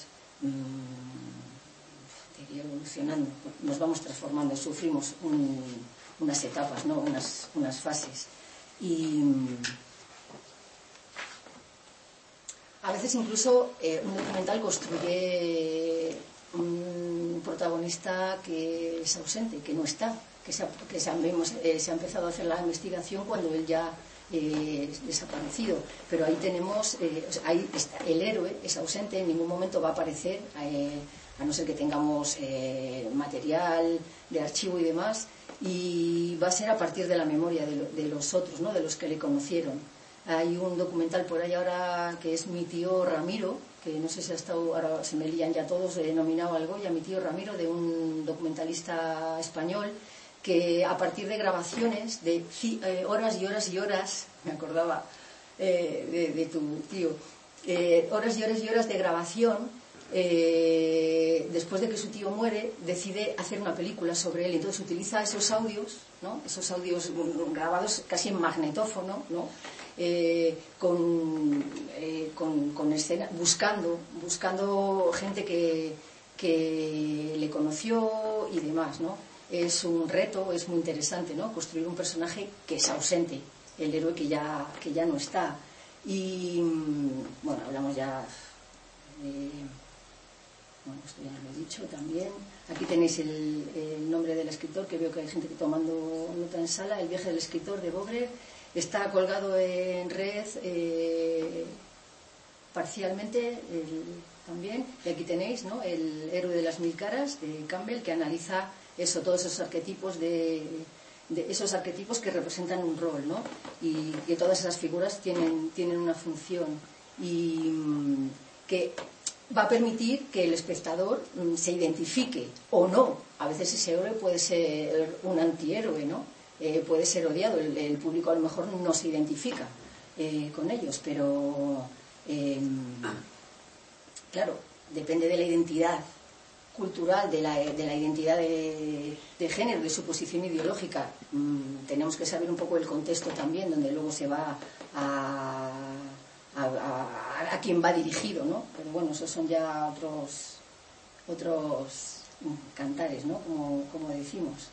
mmm, diría evolucionando, nos vamos transformando, sufrimos un, unas etapas, ¿no?, unas, unas fases. Y a veces incluso eh, un documental construye un protagonista que es ausente, que no está, que se ha, que se ha, vemos, eh, se ha empezado a hacer la investigación cuando él ya eh, es desaparecido, pero ahí tenemos, eh, o sea, ahí está, el héroe es ausente, en ningún momento va a aparecer, eh, a no ser que tengamos eh, material de archivo y demás. Y va a ser a partir de la memoria de, lo, de los otros, ¿no?, de los que le conocieron. Hay un documental por ahí ahora que es Mi tío Ramiro, que no sé si ha estado, ahora se me lían ya todos, he nominado al Goya, Mi tío Ramiro, de un documentalista español, que a partir de grabaciones de eh, horas y horas y horas, me acordaba eh, de, de tu tío, eh, horas y horas y horas de grabación. Eh, después de que su tío muere, decide hacer una película sobre él. Entonces utiliza esos audios, ¿no?, esos audios grabados casi en magnetófono, ¿no?, eh, con, eh, con, con escena, buscando, buscando gente que, que le conoció y demás, ¿no? Es un reto, es muy interesante, ¿no?, construir un personaje que es ausente, el héroe que ya, que ya no está. Y bueno, hablamos ya de... Bueno, esto ya lo he dicho también. Aquí tenéis el, el nombre del escritor, que veo que hay gente que tomando nota en sala. El viaje del escritor, de Vogler. Está colgado en red eh, parcialmente el, también. Y aquí tenéis, ¿no?, El héroe de las mil caras, de Campbell, que analiza eso, todos esos arquetipos de, de esos arquetipos que representan un rol, ¿no? Y que todas esas figuras tienen, tienen una función. y mmm, que va a permitir que el espectador mmm, se identifique o no. A veces ese héroe puede ser un antihéroe, ¿no? Eh, puede ser odiado, el, el público a lo mejor no se identifica eh, con ellos, pero eh, claro, depende de la identidad cultural, de la, de la identidad de, de género, de su posición ideológica. Mm, tenemos que saber un poco el contexto también, donde luego se va a, a, a, a quien va dirigido, ¿no? Pero bueno, esos son ya otros otros cantares, ¿no? Como, como decimos.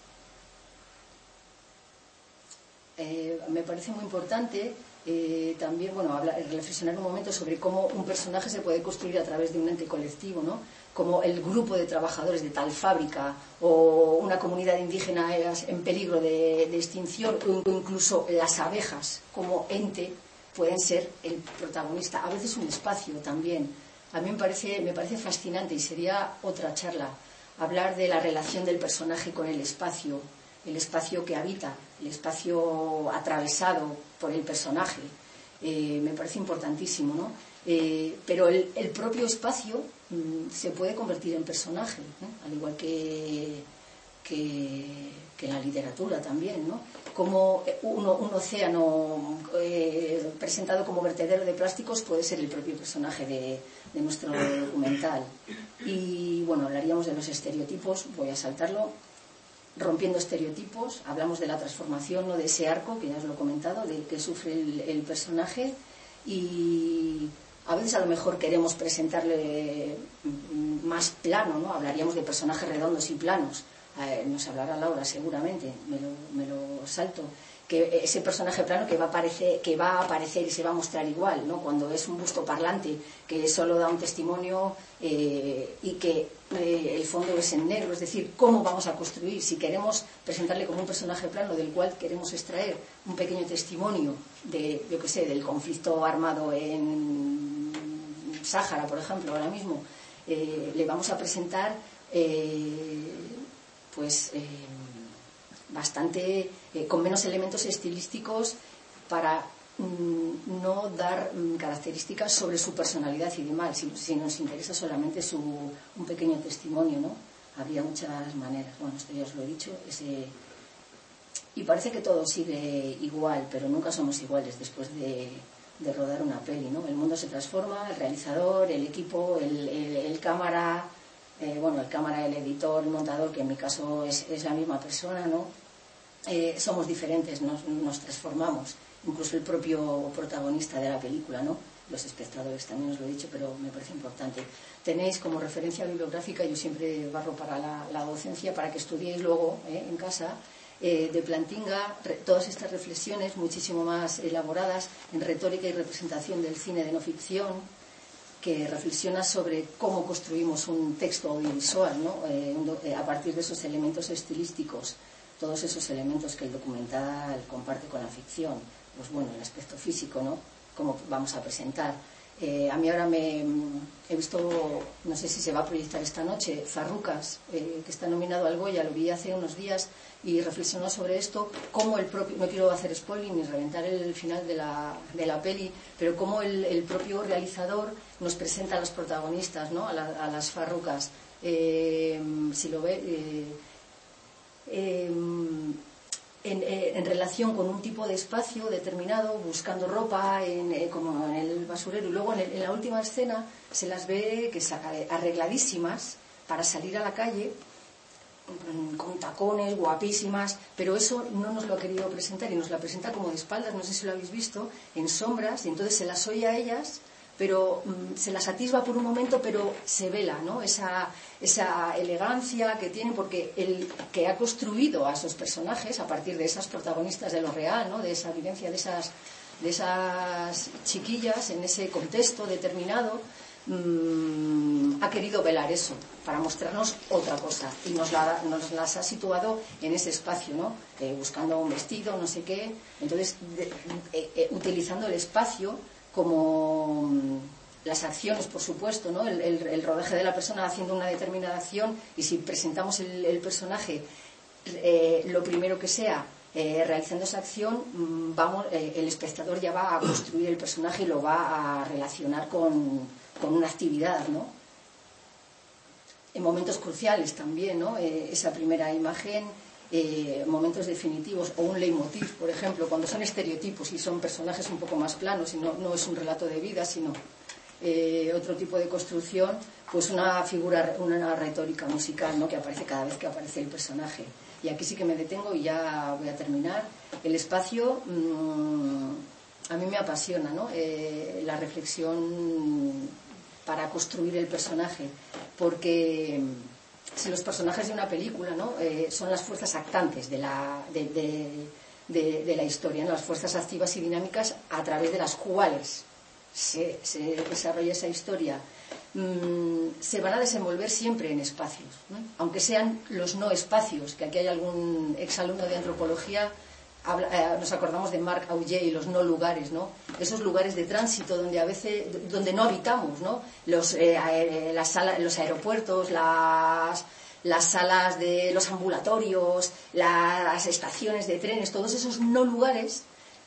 Eh, me parece muy importante eh, también, bueno, hablar, reflexionar un momento sobre cómo un personaje se puede construir a través de un ente colectivo, ¿no? Como el grupo de trabajadores de tal fábrica o una comunidad indígena en peligro de, de extinción, o incluso las abejas como ente pueden ser el protagonista. A veces un espacio también. A mí me parece, me parece fascinante, y sería otra charla, hablar de la relación del personaje con el espacio, el espacio que habita, el espacio atravesado por el personaje. Eh, me parece importantísimo, ¿no? Eh, pero el, el propio espacio mmm, se puede convertir en personaje, ¿eh? Al igual que, que, que en la literatura también, ¿no? Como un, un océano eh, presentado como vertedero de plásticos puede ser el propio personaje de, de nuestro documental. Y bueno, hablaríamos de los estereotipos, voy a saltarlo. Rompiendo estereotipos, hablamos de la transformación, ¿no? De ese arco, que ya os lo he comentado, del que sufre el, el personaje, y a veces a lo mejor queremos presentarle más plano, ¿no? Hablaríamos de personajes redondos y planos, eh, nos hablará Laura seguramente, me lo, me lo salto, que ese personaje plano que va a aparecer, que va a aparecer y se va a mostrar igual, ¿no? Cuando es un busto parlante que solo da un testimonio eh, y que eh, el fondo es en negro, es decir, cómo vamos a construir, si queremos presentarle como un personaje plano del cual queremos extraer un pequeño testimonio de, yo qué sé, del conflicto armado en Sáhara, por ejemplo, ahora mismo, eh, le vamos a presentar eh, pues eh, bastante eh, con menos elementos estilísticos para mm, no dar mm, características sobre su personalidad y demás, si, si nos interesa solamente su, un pequeño testimonio, ¿no? Habría muchas maneras. Bueno, esto ya os lo he dicho. Ese... Y parece que todo sigue igual, pero nunca somos iguales después de, de rodar una peli, ¿no? El mundo se transforma, el realizador, el equipo, el, el, el cámara, eh, bueno, el cámara, el editor, el montador, que en mi caso es, es la misma persona, ¿no? Eh, somos diferentes, nos, nos transformamos. Incluso el propio protagonista de la película, ¿no? Los espectadores, también os lo he dicho, pero me parece importante. Tenéis como referencia bibliográfica, yo siempre barro para la, la docencia, para que estudiéis luego eh, en casa, eh, de Plantinga, re, todas estas reflexiones muchísimo más elaboradas en retórica y representación del cine de no ficción, que reflexiona sobre cómo construimos un texto audiovisual, ¿no? eh, un, eh, a partir de esos elementos estilísticos, todos esos elementos que el documental comparte con la ficción. Pues bueno, el aspecto físico, ¿no? Cómo vamos a presentar. Eh, a mí ahora me he visto, no sé si se va a proyectar esta noche, Farrucas, eh, que está nominado al Goya, lo vi hace unos días y reflexionó sobre esto, cómo el propio, no quiero hacer spoiling ni reventar el final de la, de la peli, pero cómo el, el propio realizador nos presenta a los protagonistas, ¿no? A, la, a las Farrucas. Eh, si lo ve... Eh, eh, En, en relación con un tipo de espacio determinado, buscando ropa en, eh, como en el basurero, y luego en, el, en la última escena se las ve que saca arregladísimas para salir a la calle con tacones, guapísimas, pero eso no nos lo ha querido presentar y nos la presenta como de espaldas, no sé si lo habéis visto, en sombras, y entonces se las oye a ellas, pero mm, se las atisba por un momento, pero se vela, ¿no? Esa, esa elegancia que tienen, porque el que ha construido a esos personajes a partir de esas protagonistas de lo real, ¿no? De esa vivencia de esas, de esas chiquillas en ese contexto determinado, mmm, ha querido velar eso para mostrarnos otra cosa y nos, la, nos las ha situado en ese espacio, ¿no? Eh, buscando un vestido, no sé qué, entonces de, eh, eh, utilizando el espacio como las acciones, por supuesto, ¿no? el, el, el rodaje de la persona haciendo una determinada acción, y si presentamos el, el personaje, eh, lo primero que sea eh, realizando esa acción, vamos, eh, el espectador ya va a construir el personaje y lo va a relacionar con, con una actividad, ¿no? En momentos cruciales también, ¿no? Eh, esa primera imagen, eh, momentos definitivos o un leitmotiv, por ejemplo, cuando son estereotipos y son personajes un poco más planos y no, no es un relato de vida, sino eh, otro tipo de construcción, pues una figura, una retórica musical, ¿no? Que aparece cada vez que aparece el personaje. Y aquí sí que me detengo y ya voy a terminar. El espacio mmm, a mí me apasiona, ¿no? Eh, la reflexión para construir el personaje, porque si los personajes de una película, ¿no? eh, son las fuerzas actantes de la, de, de, de, de la historia, ¿no? Las fuerzas activas y dinámicas a través de las cuales se, se desarrolla esa historia, mmm, se van a desenvolver siempre en espacios, ¿no? Aunque sean los no espacios, que aquí hay algún exalumno de antropología. Habla, eh, nos acordamos de Marc Augé y los no lugares, ¿no? Esos lugares de tránsito donde a veces donde no habitamos, ¿no? Los, eh, eh, las salas, los aeropuertos, las, las salas de los ambulatorios, las estaciones de trenes, todos esos no lugares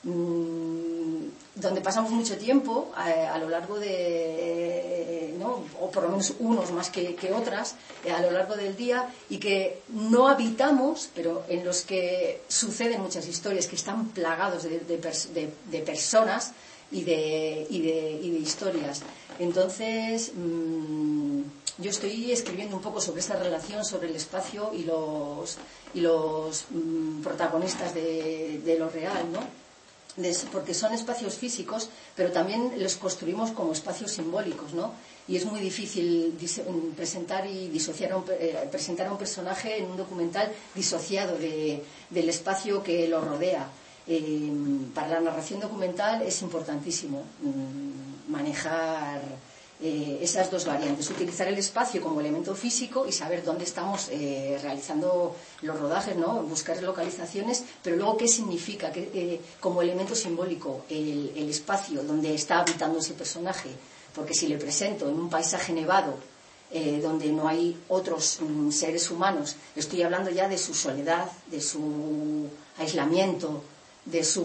mmm, donde pasamos mucho tiempo eh, a lo largo de, ¿no? O por lo menos unos más que, que otras, eh, a lo largo del día, y que no habitamos, pero en los que suceden muchas historias, que están plagados de, de, de, de personas y de, y, de, y de historias. Entonces, mmm, yo estoy escribiendo un poco sobre esta relación, sobre el espacio y los, y los mmm, protagonistas de, de lo real, ¿no? Porque son espacios físicos, pero también los construimos como espacios simbólicos, ¿no? Y es muy difícil presentar y disociar a un, eh, presentar a un personaje en un documental disociado de, del espacio que lo rodea. Eh, para la narración documental es importantísimo mmm, manejar eh, esas dos variantes, utilizar el espacio como elemento físico y saber dónde estamos eh, realizando los rodajes, ¿no? Buscar localizaciones, pero luego qué significa que, eh, como elemento simbólico el, el espacio donde está habitando ese personaje, porque si le presento en un paisaje nevado eh, donde no hay otros mm, seres humanos, estoy hablando ya de su soledad, de su aislamiento, de su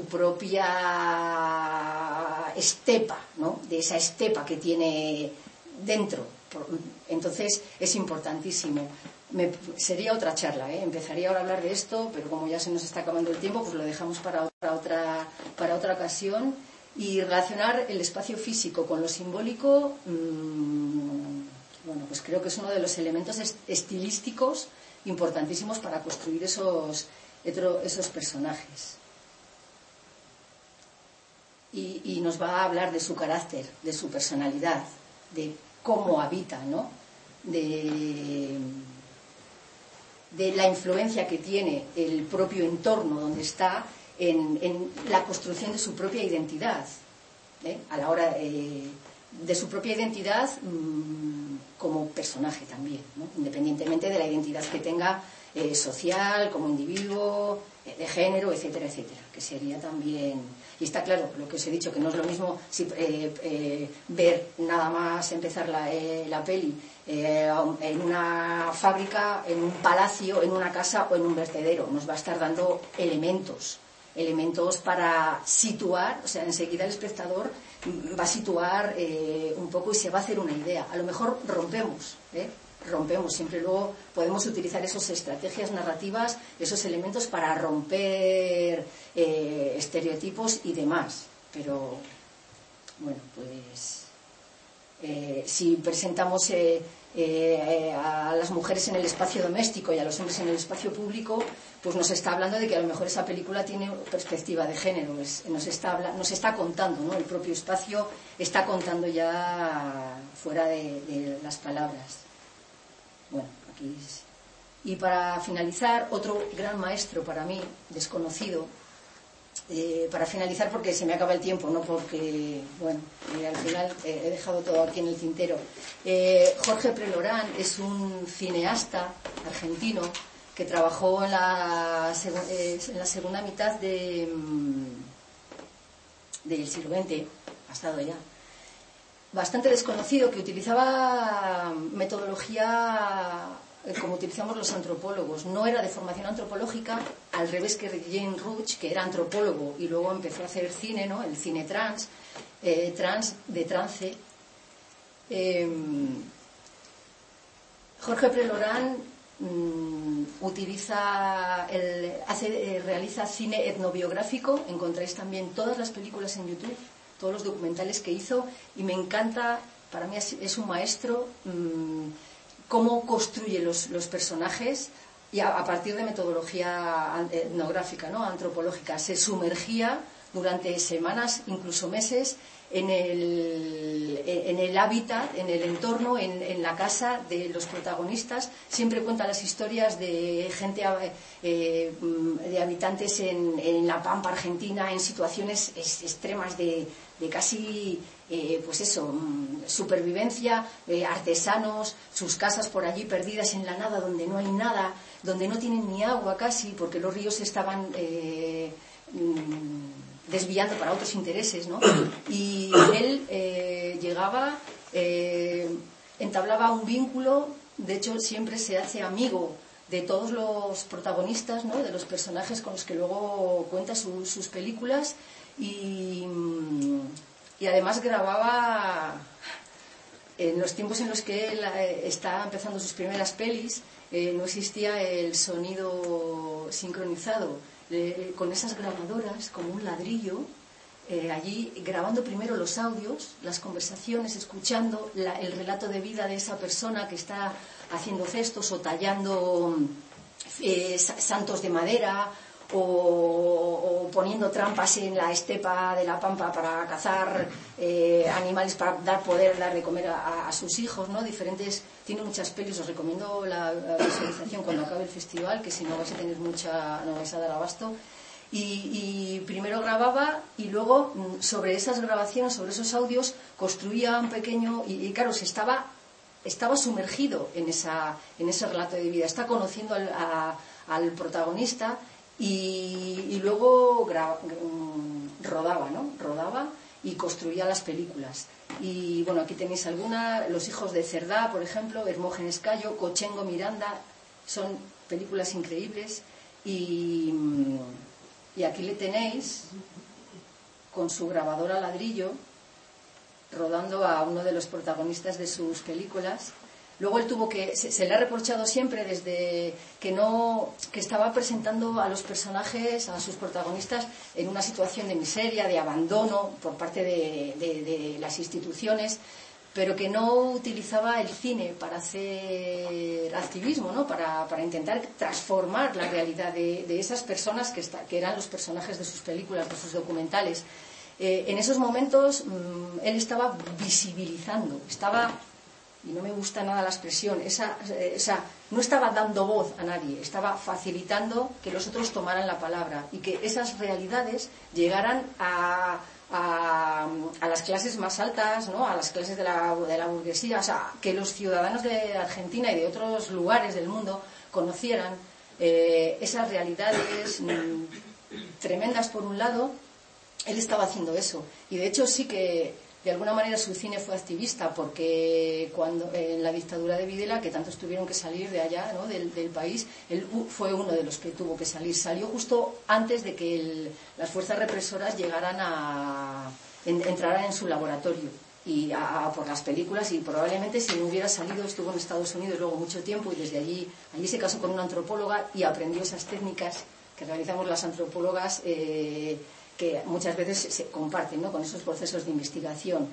propia estepa, ¿no? De esa estepa que tiene dentro. Entonces es importantísimo. Me, sería otra charla, ¿eh? Empezaría ahora a hablar de esto, pero como ya se nos está acabando el tiempo, pues lo dejamos para otra, otra, para otra ocasión. Y relacionar el espacio físico con lo simbólico, mmm, bueno, pues creo que es uno de los elementos estilísticos importantísimos para construir esos, esos personajes. Y, y nos va a hablar de su carácter, de su personalidad, de cómo habita, ¿no? De, de la influencia que tiene el propio entorno donde está en, en la construcción de su propia identidad, ¿eh? A la hora eh, de su propia identidad mmm, como personaje también, ¿no? Independientemente de la identidad que tenga eh, social, como individuo, eh, de género, etcétera, etcétera, que sería también. Y está claro, lo que os he dicho, que no es lo mismo si, eh, eh, ver nada más empezar la, eh, la peli eh, en una fábrica, en un palacio, en una casa o en un vertedero. Nos va a estar dando elementos, elementos para situar, o sea, enseguida el espectador va a situar eh, un poco y se va a hacer una idea. A lo mejor rompemos, ¿eh? rompemos, siempre luego podemos utilizar esas estrategias narrativas, esos elementos para romper eh, estereotipos y demás, pero bueno, pues eh, si presentamos eh, eh, a las mujeres en el espacio doméstico y a los hombres en el espacio público, pues nos está hablando de que a lo mejor esa película tiene perspectiva de género, es, nos, está habla, nos está contando, ¿no? El propio espacio está contando ya fuera de, de las palabras. Bueno, aquí es. Y para finalizar, otro gran maestro para mí, desconocido, eh, para finalizar porque se me acaba el tiempo, no porque, bueno, eh, al final eh, he dejado todo aquí en el tintero. Eh, Jorge Prelorán es un cineasta argentino que trabajó en la, eh, en la segunda mitad de, del siglo veinte, pasado ya. Bastante desconocido, que utilizaba metodología eh, como utilizamos los antropólogos. No era de formación antropológica, al revés que Jane Rush, que era antropólogo y luego empezó a hacer cine, ¿no? El cine trans, eh, trans de trance. Eh, Jorge Prelorán mmm, utiliza el, hace, eh, realiza cine etnobiográfico. Encontráis también todas las películas en YouTube, todos los documentales que hizo, y me encanta, para mí es, es un maestro, mmm, cómo construye los, los personajes, y a, a partir de metodología etnográfica, ¿no? Antropológica. Se sumergía durante semanas, incluso meses, en el, en el hábitat, en el entorno, en, en la casa de los protagonistas. Siempre cuenta las historias de gente, eh, de habitantes en, en la Pampa Argentina, en situaciones extremas de, de casi, eh, pues eso, supervivencia, eh, artesanos, sus casas por allí perdidas en la nada, donde no hay nada, donde no tienen ni agua casi, porque los ríos estaban Eh, desviando para otros intereses, ¿no? Y él eh, llegaba, eh, entablaba un vínculo, de hecho siempre se hace amigo de todos los protagonistas, ¿no? De los personajes con los que luego cuenta su, sus películas, y, y además grababa en los tiempos en los que él eh, está empezando sus primeras pelis. Eh, no existía el sonido sincronizado. Eh, con esas grabadoras, como un ladrillo, eh, allí grabando primero los audios, las conversaciones, escuchando la, el relato de vida de esa persona que está haciendo cestos o tallando eh, santos de madera, o, o poniendo trampas en la estepa de la Pampa para cazar eh, animales, para dar poder, dar de comer a, a sus hijos, ¿no? Diferentes, tiene muchas pelis. Os recomiendo la, la visualización cuando acabe el festival, que si no vais a tener mucha, no vais a dar abasto. Y, y primero grababa, y luego sobre esas grabaciones, sobre esos audios, construía un pequeño, y, y claro, se estaba estaba sumergido en esa en ese relato de vida, está conociendo al, a, al protagonista. Y, y luego gra, rodaba, ¿no? Rodaba y construía las películas. Y bueno, aquí tenéis alguna, Los hijos de Cerdá, por ejemplo, Hermógenes Cayo, Cochengo Miranda, son películas increíbles. Y, y aquí le tenéis con su grabadora a ladrillo rodando a uno de los protagonistas de sus películas. Luego él tuvo que, se, se le ha reprochado siempre desde que no, que estaba presentando a los personajes, a sus protagonistas, en una situación de miseria, de abandono por parte de, de, de las instituciones, pero que no utilizaba el cine para hacer activismo, ¿no? Para, para intentar transformar la realidad de, de esas personas que, está, que eran los personajes de sus películas, de sus documentales. Eh, en esos momentos mmm, él estaba visibilizando, estaba... y no me gusta nada la expresión, esa, esa, no estaba dando voz a nadie, estaba facilitando que los otros tomaran la palabra y que esas realidades llegaran a, a, a las clases más altas, ¿no? A las clases de la, de la burguesía, o sea, que los ciudadanos de Argentina y de otros lugares del mundo conocieran eh, esas realidades mmm, tremendas por un lado. Él estaba haciendo eso, y de hecho sí que de alguna manera su cine fue activista, porque cuando en la dictadura de Videla, que tantos tuvieron que salir de allá, ¿no? del, del país, él fue uno de los que tuvo que salir. Salió justo antes de que el, las fuerzas represoras llegaran a en, entraran en su laboratorio y a, a por las películas, y probablemente si no hubiera salido, estuvo en Estados Unidos luego mucho tiempo, y desde allí allí se casó con una antropóloga y aprendió esas técnicas que realizamos las antropólogas, eh, que muchas veces se comparten, ¿no? Con esos procesos de investigación,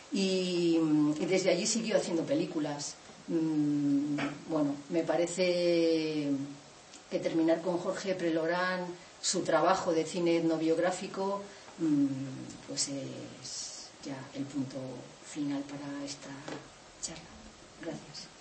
y, y desde allí siguió haciendo películas. Mm, bueno, me parece que terminar con Jorge Prelorán, su trabajo de cine etnobiográfico, mm, pues es ya el punto final para esta charla. Gracias.